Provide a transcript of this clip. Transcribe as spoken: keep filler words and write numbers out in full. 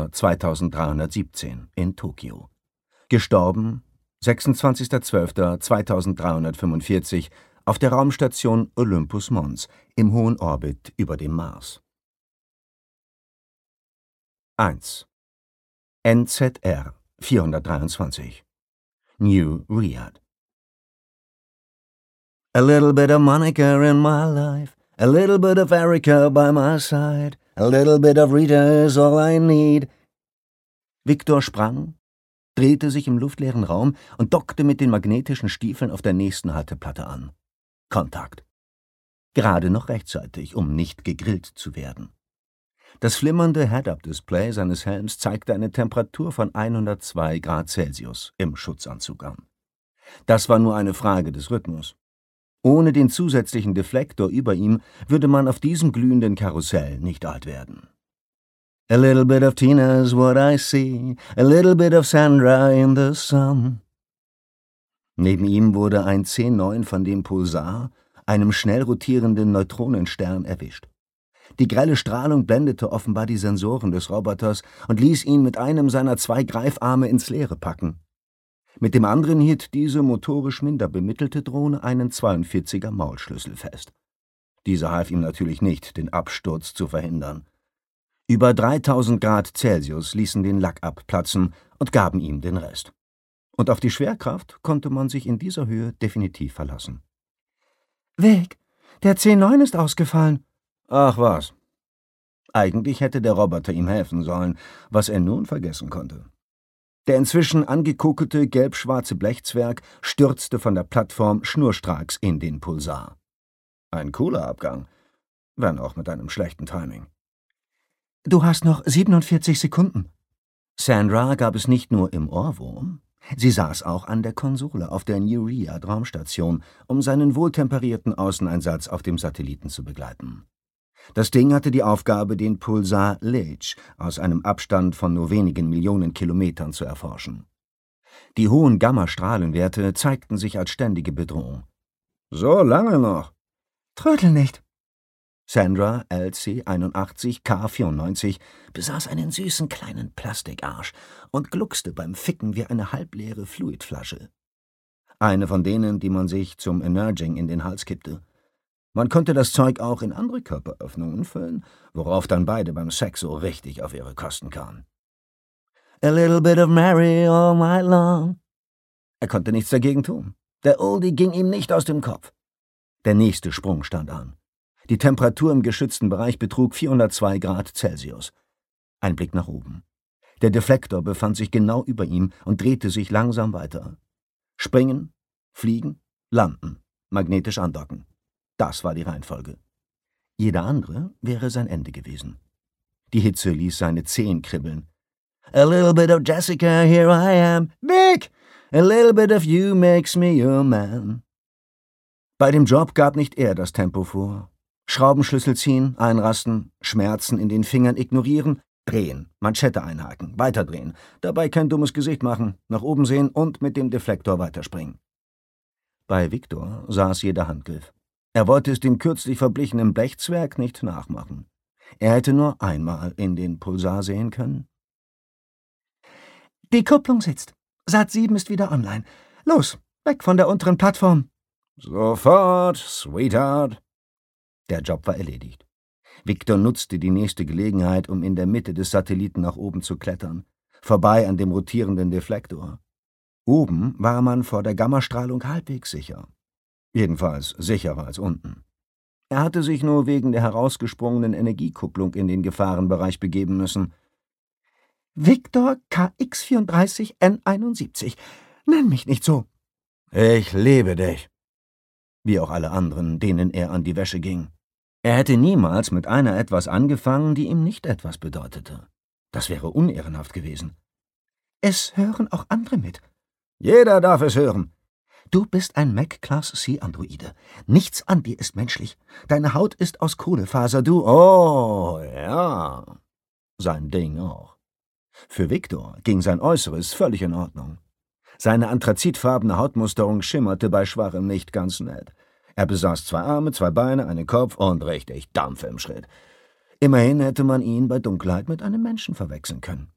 zweitausenddreihundertsiebzehn in Tokio. Gestorben sechsundzwanzigster zwölfter zweitausenddreihundertfünfundvierzig auf der Raumstation Olympus Mons im hohen Orbit über dem Mars. eins. N Z R vierhundertdreiundzwanzig New Riyadh. A little bit of Monica in my life, a little bit of Erica by my side, a little bit of Rita is all I need. Victor sprang, drehte sich im luftleeren Raum und dockte mit den magnetischen Stiefeln auf der nächsten Halteplatte an. Kontakt. Gerade noch rechtzeitig, um nicht gegrillt zu werden. Das flimmernde Head-Up-Display seines Helms zeigte eine Temperatur von hundertzwei Grad Celsius im Schutzanzug an. Das war nur eine Frage des Rhythmus. Ohne den zusätzlichen Deflektor über ihm würde man auf diesem glühenden Karussell nicht alt werden. A little bit of Tina is what I see, a little bit of Sandra in the sun. Neben ihm wurde ein C neun von dem Pulsar, einem schnell rotierenden Neutronenstern, erwischt. Die grelle Strahlung blendete offenbar die Sensoren des Roboters und ließ ihn mit einem seiner zwei Greifarme ins Leere packen. Mit dem anderen hielt diese motorisch minder bemittelte Drohne einen zweiundvierziger Maulschlüssel fest. Dieser half ihm natürlich nicht, den Absturz zu verhindern. Über dreitausend Grad Celsius ließen den Lack abplatzen und gaben ihm den Rest. Und auf die Schwerkraft konnte man sich in dieser Höhe definitiv verlassen. »Vic, der C neun ist ausgefallen.« »Ach was.« Eigentlich hätte der Roboter ihm helfen sollen, was er nun vergessen konnte. Der inzwischen angekokelte gelb-schwarze Blechzwerg stürzte von der Plattform schnurstracks in den Pulsar. Ein cooler Abgang, wenn auch mit einem schlechten Timing. »Du hast noch siebenundvierzig Sekunden.« Sandra gab es nicht nur im Ohrwurm, sie saß auch an der Konsole auf der New Riyadh Raumstation, um seinen wohltemperierten Außeneinsatz auf dem Satelliten zu begleiten. Das Ding hatte die Aufgabe, den Pulsar Leitch aus einem Abstand von nur wenigen Millionen Kilometern zu erforschen. Die hohen Gamma-Strahlenwerte zeigten sich als ständige Bedrohung. »So lange noch?« »Trödel nicht.« Sandra L C einundachtzig K vierundneunzig besaß einen süßen kleinen Plastikarsch und gluckste beim Ficken wie eine halbleere Fluidflasche. Eine von denen, die man sich zum Emerging in den Hals kippte. Man konnte das Zeug auch in andere Körperöffnungen füllen, worauf dann beide beim Sex so richtig auf ihre Kosten kamen. A little bit of Mary all night long. Er konnte nichts dagegen tun. Der Oldie ging ihm nicht aus dem Kopf. Der nächste Sprung stand an. Die Temperatur im geschützten Bereich betrug vierhundertzwei Grad Celsius. Ein Blick nach oben. Der Deflektor befand sich genau über ihm und drehte sich langsam weiter. Springen, fliegen, landen, magnetisch andocken. Das war die Reihenfolge. Jeder andere wäre sein Ende gewesen. Die Hitze ließ seine Zehen kribbeln. A little bit of Jessica, here I am. Vic! A little bit of you makes me your man. Bei dem Job gab nicht er das Tempo vor. Schraubenschlüssel ziehen, einrasten, Schmerzen in den Fingern ignorieren, drehen, Manschette einhaken, weiterdrehen, dabei kein dummes Gesicht machen, nach oben sehen und mit dem Deflektor weiterspringen. Bei Victor saß jeder Handgriff. Er wollte es dem kürzlich verblichenen Blechzwerg nicht nachmachen. Er hätte nur einmal in den Pulsar sehen können. »Die Kupplung sitzt. Sat sieben ist wieder online. Los, weg von der unteren Plattform.« »Sofort, Sweetheart.« Der Job war erledigt. Victor nutzte die nächste Gelegenheit, um in der Mitte des Satelliten nach oben zu klettern, vorbei an dem rotierenden Deflektor. Oben war man vor der Gammastrahlung halbwegs sicher. Jedenfalls sicherer als unten. Er hatte sich nur wegen der herausgesprungenen Energiekupplung in den Gefahrenbereich begeben müssen. »Victor K X vierunddreißig N einundsiebzig. Nenn mich nicht so.« »Ich liebe dich.« Wie auch alle anderen, denen er an die Wäsche ging. Er hätte niemals mit einer etwas angefangen, die ihm nicht etwas bedeutete. Das wäre unehrenhaft gewesen. »Es hören auch andere mit.« »Jeder darf es hören.« »Du bist ein Mac-Class-C-Androide. Nichts an dir ist menschlich. Deine Haut ist aus Kohlefaser, du...« »Oh, ja.« Sein Ding auch. Für Victor ging sein Äußeres völlig in Ordnung. Seine anthrazitfarbene Hautmusterung schimmerte bei schwachem Licht ganz nett. Er besaß zwei Arme, zwei Beine, einen Kopf und richtig Dampf im Schritt. Immerhin hätte man ihn bei Dunkelheit mit einem Menschen verwechseln können.